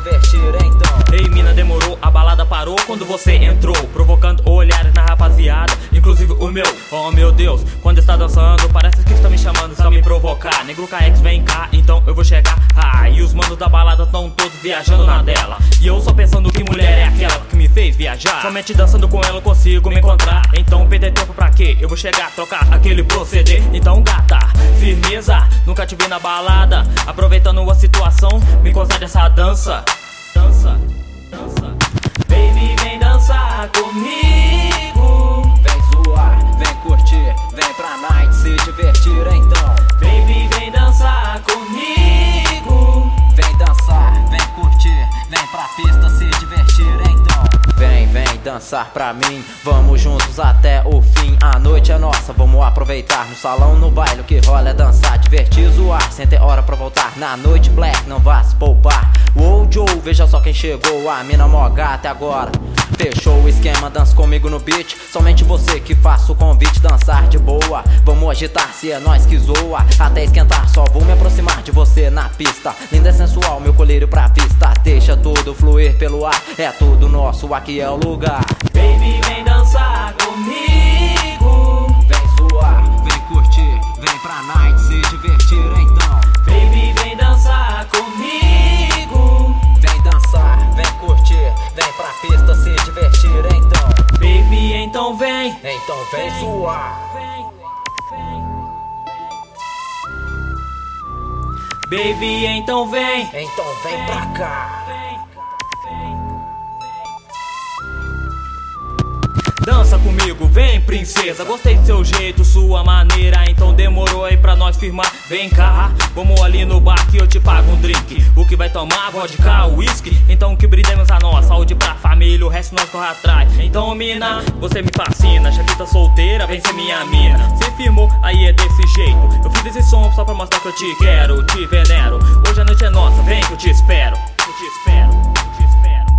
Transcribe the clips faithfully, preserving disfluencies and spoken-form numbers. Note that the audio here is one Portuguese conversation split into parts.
divertir então. Ei mina, demorou, a balada parou quando você entrou, provocando olhares na rapaziada, inclusive o meu. Oh meu Deus, quando está dançando parece que está me chamando pra me provocar. Negro K X vem cá, então eu vou chegar. Ah, e os manos da balada tão todos viajando na dela, e eu só pensando que mulher é aquela que me fez viajar. Somente dançando com ela eu consigo me encontrar, então perder tempo pra quê? Eu vou chegar, trocar aquele proceder. Então gata, firmeza, nunca te vi na balada, aproveitando a situação, me concede essa dança. Dança, dança. Baby, vem dançar comigo. Vem zoar, vem curtir, vem pra night se divertir então. Baby, vem dançar comigo. Vem dançar, vem curtir, vem pra pista se divertir então. Vem, vem dançar pra mim, vamos juntos até o fim. A noite é nossa, vamos aproveitar. No salão, no baile, o que rola é dançar, divertir, zoar, sem ter hora pra voltar. Na noite black, não vá se poupar. Uou, Joe, veja só quem chegou, a mina mó gata agora. Fechou o esquema, dança comigo no beat. Somente você que faça o convite, dançar de boa. Vamos agitar, se é nós que zoa. Até esquentar, só vou me aproximar de você na pista. Linda e sensual, meu colírio pra vista. Deixa tudo fluir pelo ar, é tudo nosso, aqui é o lugar. Baby, vem dançar comigo. Vem zoar, vem curtir, vem pra night se divertir então. Baby, vem dançar comigo. Vem dançar, vem curtir, vem pra pista se divertir então. Baby, então vem. Então vem zoar. Baby, então vem. Então vem pra cá. Dança comigo, vem princesa, gostei do seu jeito, sua maneira, então demorou aí pra nós firmar. Vem cá, vamos ali no bar que eu te pago um drink. O que vai tomar? Vodka, whisky? Então que brindemos a nós, saúde pra família, o resto nós corre atrás. Então mina, você me fascina, Shakita solteira, vem ser minha mina. Cê firmou, aí é desse jeito, eu fiz esse som só pra mostrar que eu te quero, te venero. Hoje a noite é nossa, vem que eu te espero. Eu te espero, eu te espero.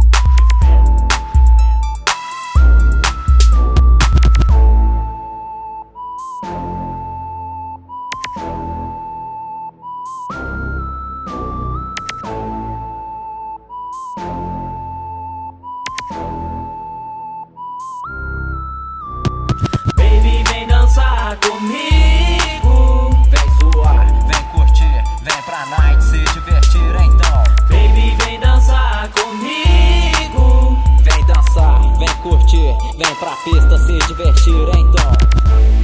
Baby, vem dançar comigo. Vem zoar, vem curtir, vem pra night se divertir então. Baby, vem dançar comigo. Vem dançar, vem curtir, vem pra pista se divertir então.